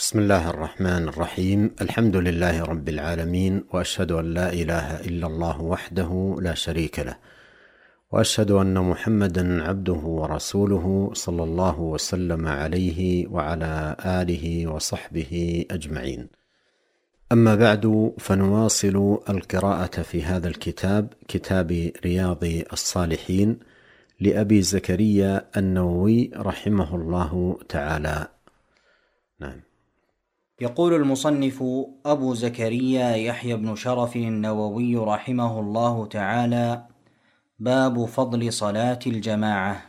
بسم الله الرحمن الرحيم. الحمد لله رب العالمين، وأشهد أن لا إله إلا الله وحده لا شريك له، وأشهد أن محمدا عبده ورسوله صلى الله وسلم عليه وعلى آله وصحبه أجمعين. أما بعد، فنواصل القراءة في هذا الكتاب، كتاب رياض الصالحين لأبي زكريا النووي رحمه الله تعالى. نعم. يقول المصنف أبو زكريا يحيى بن شرف النووي رحمه الله تعالى: باب فضل صلاة الجماعة.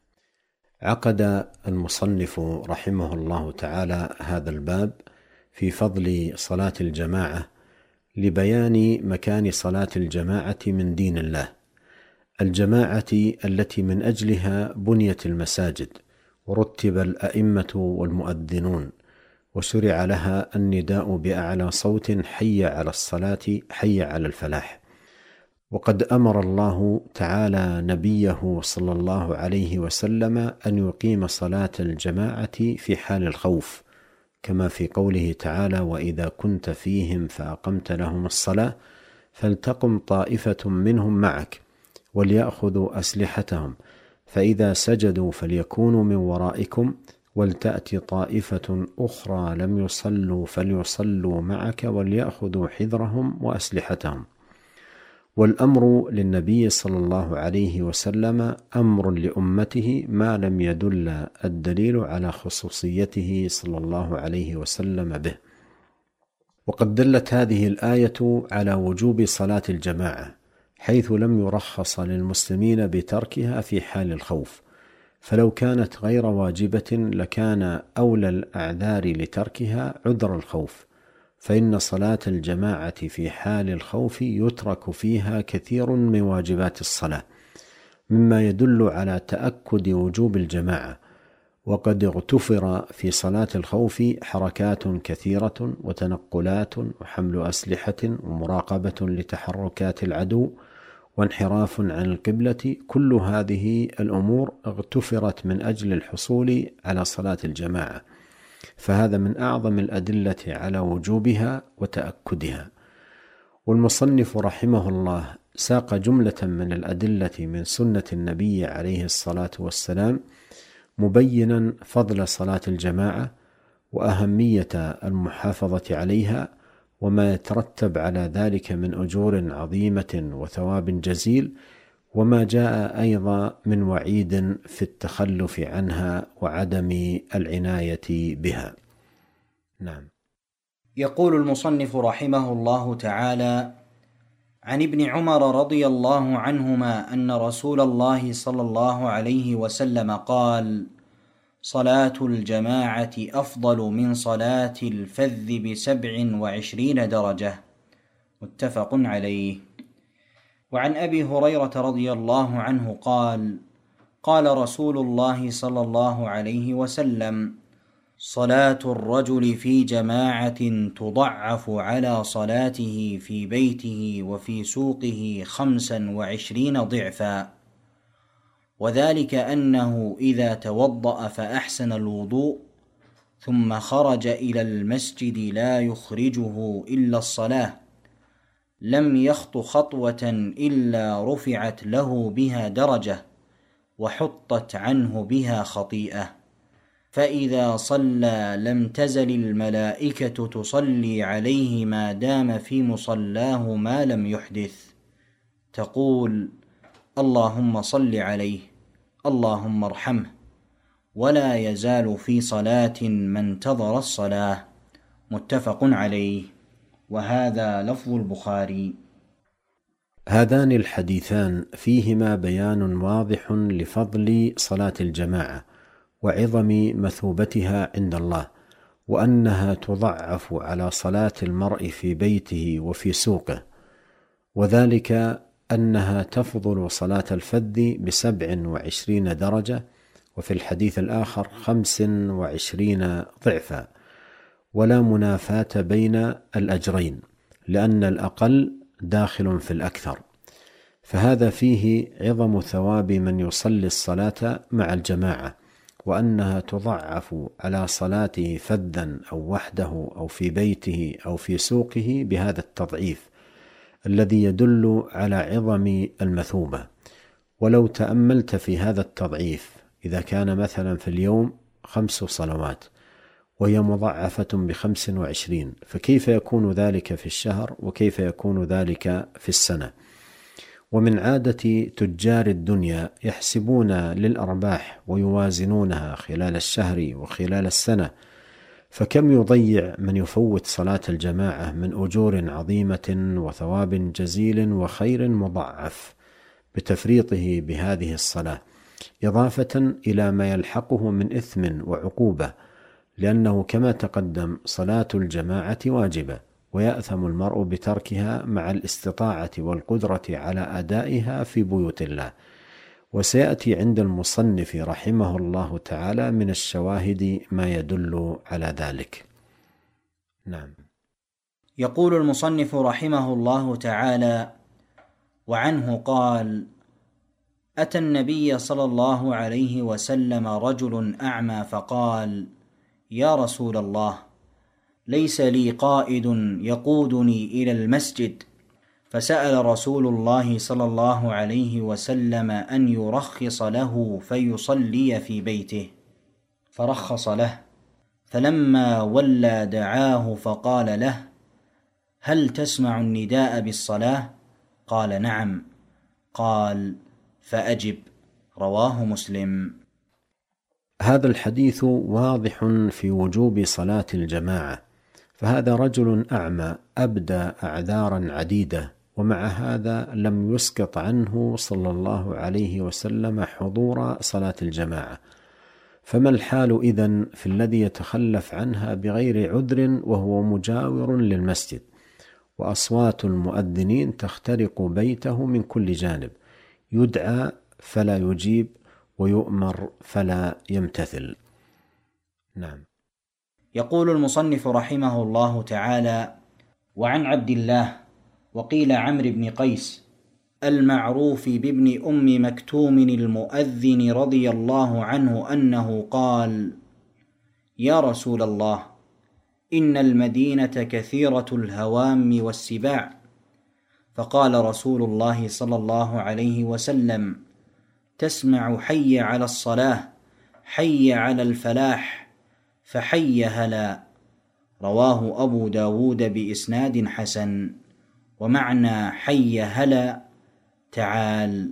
عقد المصنف رحمه الله تعالى هذا الباب في فضل صلاة الجماعة لبيان مكان صلاة الجماعة من دين الله، الجماعة التي من أجلها بنيت المساجد ورتب الأئمة والمؤذنون، وشرع لها النداء بأعلى صوت: حي على الصلاة، حي على الفلاح. وقد أمر الله تعالى نبيه صلى الله عليه وسلم أن يقيم صلاة الجماعة في حال الخوف، كما في قوله تعالى: وإذا كنت فيهم فأقمت لهم الصلاة فلتقم طائفة منهم معك وليأخذوا أسلحتهم فإذا سجدوا فليكونوا من ورائكم ولتأتي طائفة أخرى لم يصلوا فليصلوا معك وليأخذوا حذرهم وأسلحتهم. والأمر للنبي صلى الله عليه وسلم أمر لأمته ما لم يدل الدليل على خصوصيته صلى الله عليه وسلم به. وقد دلت هذه الآية على وجوب صلاة الجماعة، حيث لم يرخص للمسلمين بتركها في حال الخوف، فلو كانت غير واجبة لكان أولى الأعذار لتركها عذر الخوف، فإن صلاة الجماعة في حال الخوف يترك فيها كثير من واجبات الصلاة، مما يدل على تأكد وجوب الجماعة. وقد اغتفر في صلاة الخوف حركات كثيرة وتنقلات وحمل أسلحة ومراقبة لتحركات العدو وانحراف عن القبلة، كل هذه الأمور اغتفرت من أجل الحصول على صلاة الجماعة، فهذا من أعظم الأدلة على وجوبها وتأكدها. والمصنف رحمه الله ساق جملة من الأدلة من سنة النبي عليه الصلاة والسلام، مبينا فضل صلاة الجماعة وأهمية المحافظة عليها وما يترتب على ذلك من أجور عظيمة وثواب جزيل، وما جاء أيضا من وعيد في التخلف عنها وعدم العناية بها. نعم. يقول المصنف رحمه الله تعالى: عن ابن عمر رضي الله عنهما أن رسول الله صلى الله عليه وسلم قال: صلاة الجماعة أفضل من صلاة الفذ ب27 درجة. متفق عليه. وعن أبي هريرة رضي الله عنه قال: قال رسول الله صلى الله عليه وسلم: صلاة الرجل في جماعة تضعف على صلاته في بيته وفي سوقه 25 ضعفا، وذلك أنه إذا توضأ فأحسن الوضوء ثم خرج إلى المسجد لا يخرجه إلا الصلاة لم يخط خطوة إلا رفعت له بها درجة وحطت عنه بها خطيئة، فإذا صلى لم تزل الملائكة تصلي عليه ما دام في مصلاه ما لم يحدث، تقول: اللهم صل عليه، اللهم ارحمه، ولا يزال في صلاة ما انتظر الصلاة. متفق عليه. وهذا لفظ البخاري. هذان الحديثان فيهما بيان واضح لفضل صلاة الجماعة وعظم مثوبتها عند الله، وأنها تضعف على صلاة المرء في بيته وفي سوقه، وذلك أنها تفضل صلاة الفذ ب27 درجة، وفي الحديث الآخر 25 ضعفا، ولا منافاة بين الأجرين، لأن الأقل داخل في الأكثر، فهذا فيه عظم ثواب من يصلي الصلاة مع الجماعة، وأنها تضعف على صلاته فذا أو وحده أو في بيته أو في سوقه بهذا التضعيف الذي يدل على عظم المثوبة. ولو تأملت في هذا التضعيف، إذا كان مثلا في اليوم 5 صلوات وهي مضعفة ب25، فكيف يكون ذلك في الشهر وكيف يكون ذلك في السنة؟ ومن عادة تجار الدنيا يحسبون للأرباح ويوازنونها خلال الشهر وخلال السنة، فكم يضيع من يفوت صلاة الجماعة من أجور عظيمة وثواب جزيل وخير مضاعف بتفريطه بهذه الصلاة، إضافة إلى ما يلحقه من إثم وعقوبة، لأنه كما تقدم صلاة الجماعة واجبة، ويأثم المرء بتركها مع الاستطاعة والقدرة على أدائها في بيوت الله. وسيأتي عند المصنف رحمه الله تعالى من الشواهد ما يدل على ذلك. نعم. يقول المصنف رحمه الله تعالى: وعنه قال: أتى النبي صلى الله عليه وسلم رجل أعمى فقال: يا رسول الله، ليس لي قائد يقودني إلى المسجد، فسأل رسول الله صلى الله عليه وسلم أن يرخص له فيصلي في بيته، فرخص له، فلما ولى دعاه فقال له: هل تسمع النداء بالصلاة؟ قال: نعم. قال: فأجب. رواه مسلم. هذا الحديث واضح في وجوب صلاة الجماعة، فهذا رجل أعمى أبدى أعذارا عديدة، ومع هذا لم يسقط عنه صلى الله عليه وسلم حضور صلاة الجماعة. فما الحال إذن في الذي يتخلف عنها بغير عذر وهو مجاور للمسجد، وأصوات المؤذنين تخترق بيته من كل جانب، يدعى فلا يجيب ويؤمر فلا يمتثل؟ نعم. يقول المصنف رحمه الله تعالى: وعن عبد الله وقيل عمرو بن قيس المعروف بابن أم مكتوم المؤذن رضي الله عنه أنه قال: يا رسول الله، إن المدينة كثيرة الهوام والسباع. فقال رسول الله صلى الله عليه وسلم: تسمع حي على الصلاة، حي على الفلاح، فحي هلا. رواه أبو داود بإسناد حسن. ومعنى حي هلا تعال.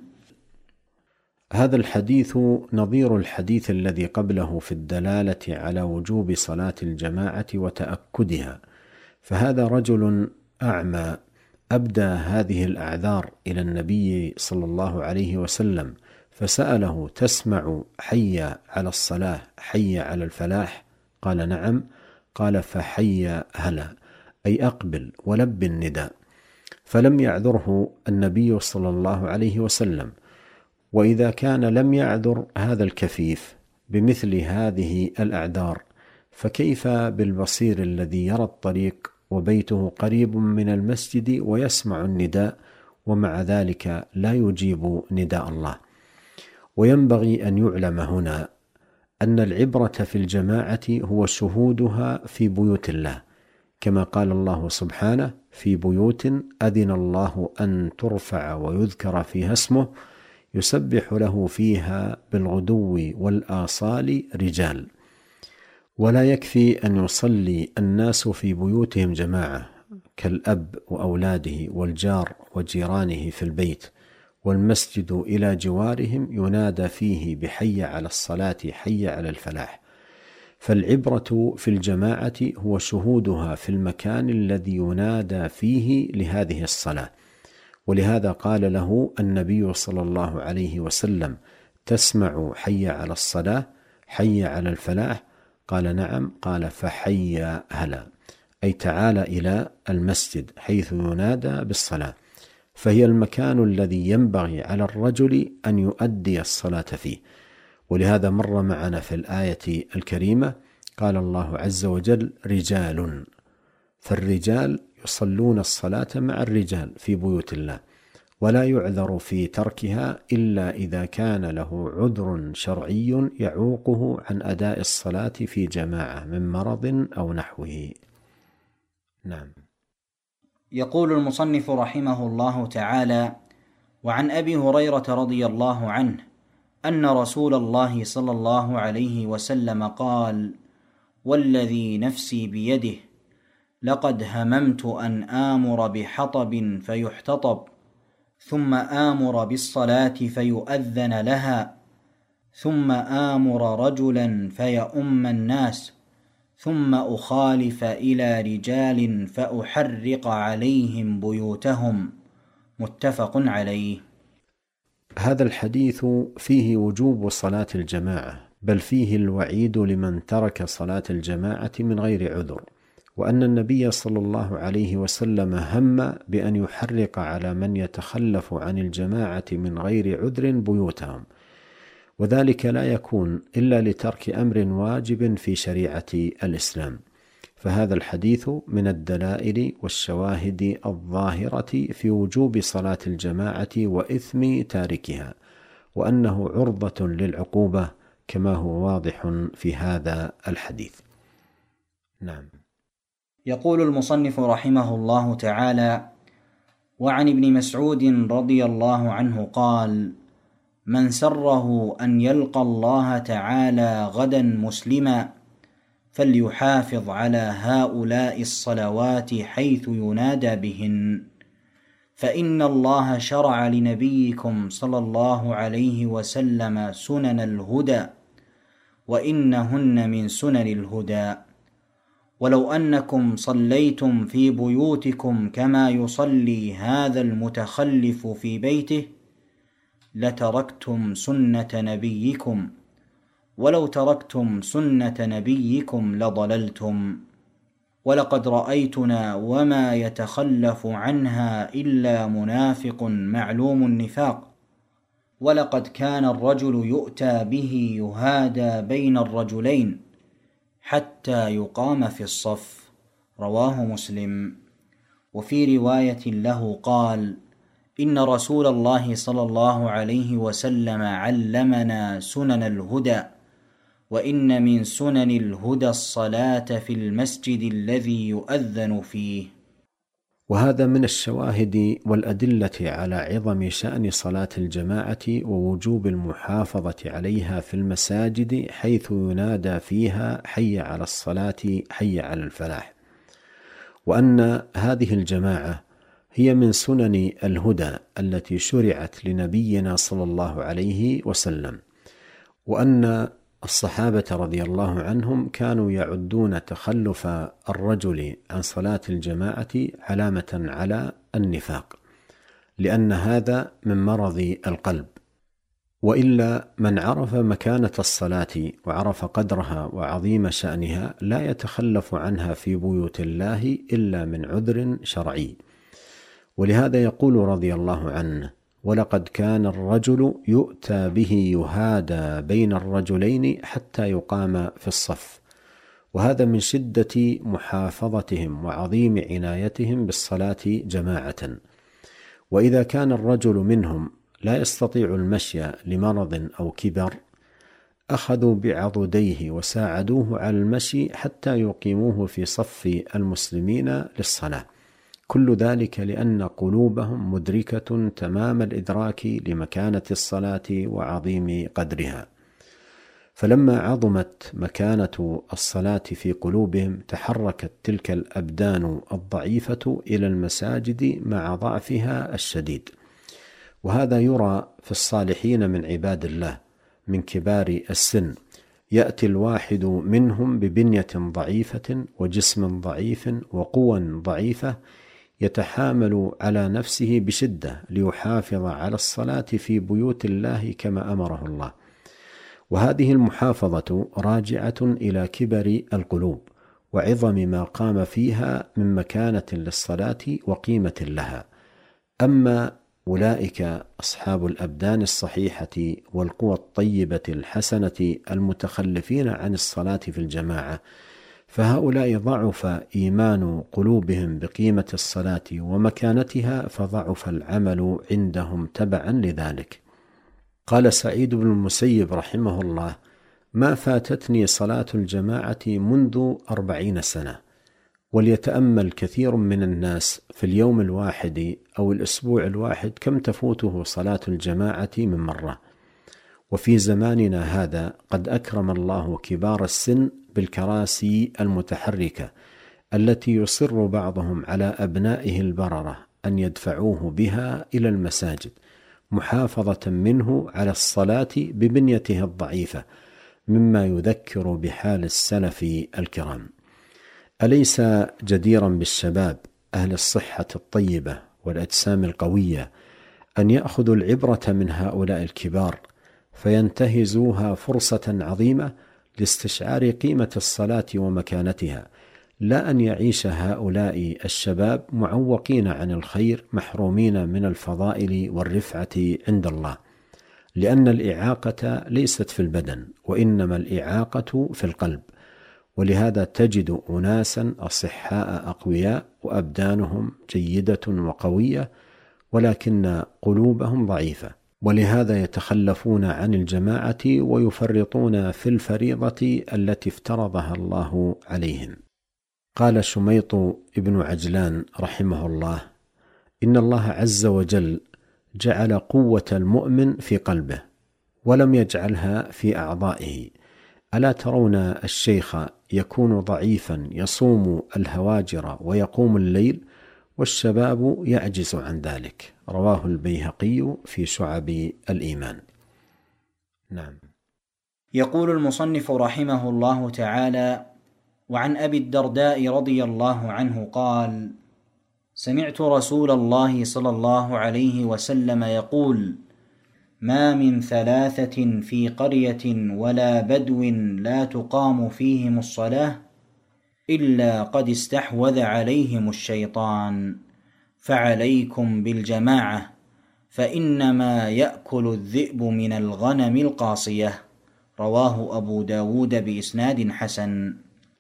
هذا الحديث نظير الحديث الذي قبله في الدلالة على وجوب صلاة الجماعة وتأكدها. فهذا رجل أعمى أبدى هذه الأعذار إلى النبي صلى الله عليه وسلم، فسأله: تسمع حي على الصلاة، حي على الفلاح؟ قال: نعم. قال: فحي هلا، أي أقبل ولب النداء. فلم يعذره النبي صلى الله عليه وسلم. وإذا كان لم يعذر هذا الكفيف بمثل هذه الأعذار، فكيف بالبصير الذي يرى الطريق وبيته قريب من المسجد ويسمع النداء ومع ذلك لا يجيب نداء الله؟ وينبغي أن يعلم هنا أن العبرة في الجماعة هو شهودها في بيوت الله، كما قال الله سبحانه: في بيوت أذن الله أن ترفع ويذكر فيها اسمه يسبح له فيها بالغدو والآصال رجال. ولا يكفي أن يصلي الناس في بيوتهم جماعة كالأب وأولاده والجار وجيرانه في البيت، والمسجد إلى جوارهم ينادى فيه بحي على الصلاة، حي على الفلاح. فالعبرة في الجماعة هو شهودها في المكان الذي ينادى فيه لهذه الصلاة. ولهذا قال له النبي صلى الله عليه وسلم: تسمع حي على الصلاة، حي على الفلاح؟ قال: نعم. قال: فحي هلا، أي تعال إلى المسجد حيث ينادى بالصلاة، فهي المكان الذي ينبغي على الرجل أن يؤدي الصلاة فيه. ولهذا مر معنا في الآية الكريمة قال الله عز وجل: رجال، فالرجال يصلون الصلاة مع الرجال في بيوت الله. ولا يعذر في تركها إلا إذا كان له عذر شرعي يعوقه عن أداء الصلاة في جماعة من مرض أو نحوه. نعم. يقول المصنف رحمه الله تعالى: وعن أبي هريرة رضي الله عنه أن رسول الله صلى الله عليه وسلم قال: والذي نفسي بيده لقد هممت أن آمر بحطب فيحتطب، ثم آمر بالصلاة فيؤذن لها، ثم آمر رجلا فيؤم الناس، ثم أخالف إلى رجال فأحرق عليهم بيوتهم. متفق عليه. هذا الحديث فيه وجوب صلاة الجماعة، بل فيه الوعيد لمن ترك صلاة الجماعة من غير عذر، وأن النبي صلى الله عليه وسلم هم بأن يحرق على من يتخلف عن الجماعة من غير عذر بيوتهم، وذلك لا يكون إلا لترك أمر واجب في شريعة الإسلام. فهذا الحديث من الدلائل والشواهد الظاهرة في وجوب صلاة الجماعة وإثم تاركها، وأنه عرضة للعقوبة كما هو واضح في هذا الحديث. نعم. يقول المصنف رحمه الله تعالى: وعن ابن مسعود رضي الله عنه قال: من سره أن يلقى الله تعالى غدا مسلما فليحافظ على هؤلاء الصلوات حيث ينادى بهن، فإن الله شرع لنبيكم صلى الله عليه وسلم سنن الهدى، وإنهن من سنن الهدى. ولو أنكم صليتم في بيوتكم كما يصلي هذا المتخلف في بيته لتركتم سنة نبيكم، ولو تركتم سنة نبيكم لضللتم. ولقد رأيتنا وما يتخلف عنها إلا منافق معلوم النفاق، ولقد كان الرجل يؤتى به يهادى بين الرجلين حتى يقام في الصف. رواه مسلم. وفي رواية له قال: إن رسول الله صلى الله عليه وسلم علمنا سنن الهدى، وإن من سنن الهدى الصلاة في المسجد الذي يؤذن فيه. وهذا من الشواهد والأدلة على عظم شأن صلاة الجماعة ووجوب المحافظة عليها في المساجد حيث ينادى فيها حي على الصلاة حي على الفلاح، وأن هذه الجماعة هي من سنن الهدى التي شرعت لنبينا صلى الله عليه وسلم، وأن الصحابة رضي الله عنهم كانوا يعدون تخلف الرجل عن صلاة الجماعة علامة على النفاق، لأن هذا من مرض القلب. وإلا من عرف مكانة الصلاة وعرف قدرها وعظيم شأنها لا يتخلف عنها في بيوت الله إلا من عذر شرعي. ولهذا يقول رضي الله عنه: ولقد كان الرجل يؤتى به يهادى بين الرجلين حتى يقام في الصف. وهذا من شدة محافظتهم وعظيم عنايتهم بالصلاة جماعة. وإذا كان الرجل منهم لا يستطيع المشي لمرض أو كبر أخذوا بعضديه وساعدوه على المشي حتى يقيموه في صف المسلمين للصلاة. كل ذلك لأن قلوبهم مدركة تمام الإدراك لمكانة الصلاة وعظيم قدرها. فلما عظمت مكانة الصلاة في قلوبهم تحركت تلك الأبدان الضعيفة إلى المساجد مع ضعفها الشديد. وهذا يرى في الصالحين من عباد الله من كبار السن، يأتي الواحد منهم ببنية ضعيفة وجسم ضعيف وقوى ضعيفة يتحامل على نفسه بشدة ليحافظ على الصلاة في بيوت الله كما أمره الله. وهذه المحافظة راجعة إلى كبر القلوب وعظم ما قام فيها من مكانة للصلاة وقيمة لها. أما أولئك أصحاب الأبدان الصحيحة والقوى الطيبة الحسنة المتخلفين عن الصلاة في الجماعة فهؤلاء ضعف إيمان قلوبهم بقيمة الصلاة ومكانتها، فضعف العمل عندهم تبعا لذلك. قال سعيد بن المسيب رحمه الله: ما فاتتني صلاة الجماعة منذ 40 سنة. وليتأمل كثير من الناس في اليوم الواحد أو الأسبوع الواحد كم تفوته صلاة الجماعة من مرة. وفي زماننا هذا قد أكرم الله كبار السن بالكراسي المتحركة التي يصر بعضهم على أبنائه البررة أن يدفعوه بها إلى المساجد، محافظة منه على الصلاة ببنيته الضعيفة، مما يذكر بحال السلف الكرام. أليس جديرا بالشباب أهل الصحة الطيبة والأجسام القوية أن يأخذوا العبرة من هؤلاء الكبار فينتهزوها فرصة عظيمة لاستشعار قيمة الصلاة ومكانتها، لا أن يعيش هؤلاء الشباب معوقين عن الخير، محرومين من الفضائل والرفعة عند الله، لأن الإعاقة ليست في البدن، وإنما الإعاقة في القلب. ولهذا تجد أناسا أصحاء أقوياء وأبدانهم جيدة وقوية، ولكن قلوبهم ضعيفة، ولهذا يتخلفون عن الجماعة ويفرطون في الفريضة التي افترضها الله عليهم. قال شميط ابن عجلان رحمه الله: إن الله عز وجل جعل قوة المؤمن في قلبه ولم يجعلها في أعضائه. ألا ترون الشيخ يكون ضعيفا يصوم الهواجر ويقوم الليل، والشباب يعجز عن ذلك. رواه البيهقي في شعب الإيمان. نعم. يقول المصنف رحمه الله تعالى: وعن أبي الدرداء رضي الله عنه قال: سمعت رسول الله صلى الله عليه وسلم يقول: ما من 3 في قرية ولا بدو لا تقام فيهم الصلاة إلا قد استحوذ عليهم الشيطان، فعليكم بالجماعة، فإنما يأكل الذئب من الغنم القاصية. رواه أبو داود بإسناد حسن.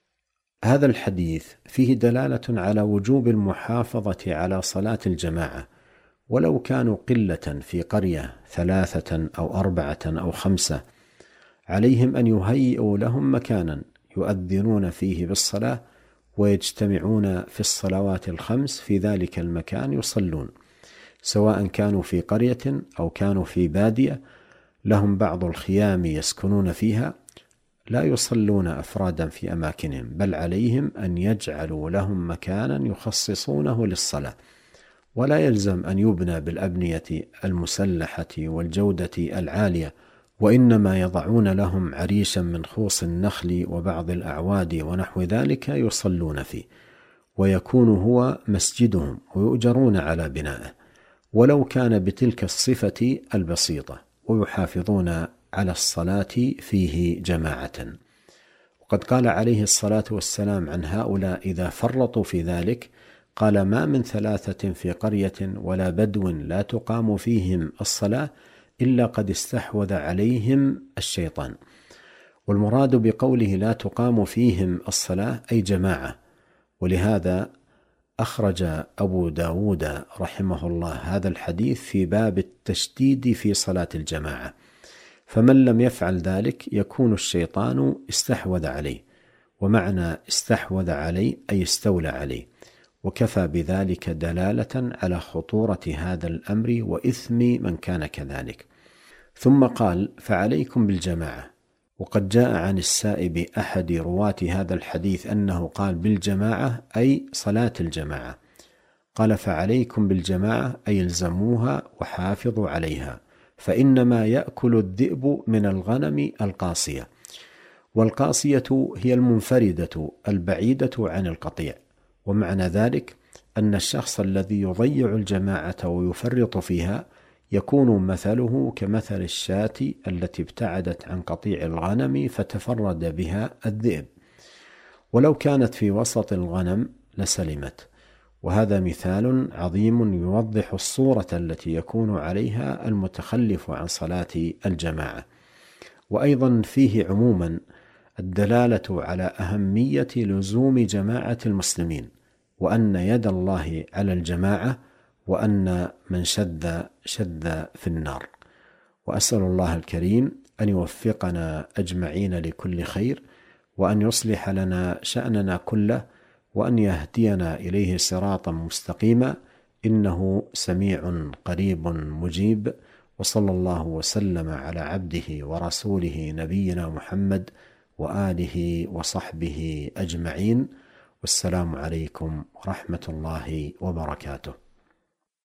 هذا الحديث فيه دلالة على وجوب المحافظة على صلاة الجماعة، ولو كانوا قلة في قرية 3 أو 4 أو 5، عليهم أن يهيئوا لهم مكانا يؤذنون فيه بالصلاة ويجتمعون في الصلوات ال5 في ذلك المكان يصلون، سواء كانوا في قرية أو كانوا في بادية لهم بعض الخيام يسكنون فيها، لا يصلون أفرادا في أماكنهم، بل عليهم أن يجعلوا لهم مكانا يخصصونه للصلاة، ولا يلزم أن يبنى بالأبنية المسلحة والجودة العالية، وإنما يضعون لهم عريشا من خوص النخل وبعض الأعواد ونحو ذلك يصلون فيه، ويكون هو مسجدهم ويؤجرون على بنائه، ولو كان بتلك الصفة البسيطة، ويحافظون على الصلاة فيه جماعة. وقد قال عليه الصلاة والسلام عن هؤلاء إذا فرطوا في ذلك، قال: ما من 3 في قرية ولا بدو لا تقام فيهم الصلاة إلا قد استحوذ عليهم الشيطان. والمراد بقوله لا تقام فيهم الصلاة أي جماعة. ولهذا أخرج أبو داود رحمه الله هذا الحديث في باب التشديد في صلاة الجماعة، فمن لم يفعل ذلك يكون الشيطان استحوذ عليه، ومعنى استحوذ عليه أي استولى عليه، وكفى بذلك دلالة على خطورة هذا الأمر وإثم من كان كذلك. ثم قال: فعليكم بالجماعة. وقد جاء عن السائب أحد رواة هذا الحديث أنه قال بالجماعة أي صلاة الجماعة، قال: فعليكم بالجماعة أي الزموها وحافظوا عليها، فإنما يأكل الذئب من الغنم القاصية. والقاصية هي المنفردة البعيدة عن القطيع، ومعنى ذلك أن الشخص الذي يضيع الجماعة ويفرط فيها يكون مثله كمثل الشاة التي ابتعدت عن قطيع الغنم فتفرد بها الذئب، ولو كانت في وسط الغنم لسلمت. وهذا مثال عظيم يوضح الصورة التي يكون عليها المتخلف عن صلاة الجماعة. وأيضا فيه عموما الدلالة على أهمية لزوم جماعة المسلمين، وأن يد الله على الجماعة، وأن من شذ في النار. وأسأل الله الكريم أن يوفقنا أجمعين لكل خير، وأن يصلح لنا شأننا كله، وأن يهدينا إليه صراطا مستقيما، إنه سميع قريب مجيب. وصلى الله وسلم على عبده ورسوله نبينا محمد وآله وصحبه أجمعين، والسلام عليكم ورحمة الله وبركاته.